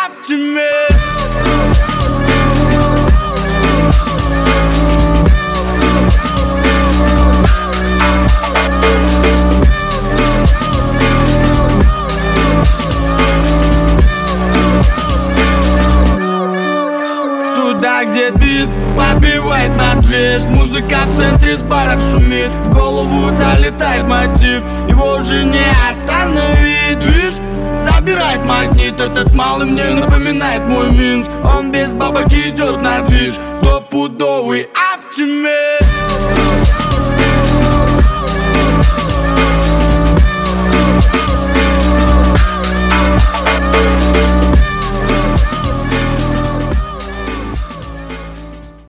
оптимист. Туда, где бит побивает на движ, музыка в центре с баров шумит, в голову залетает мотив, его уже не остановить, видишь? Забирает магнит, этот малый мне напоминает мой Минск. Он без бабок идет на движ, стопудовый оптимист.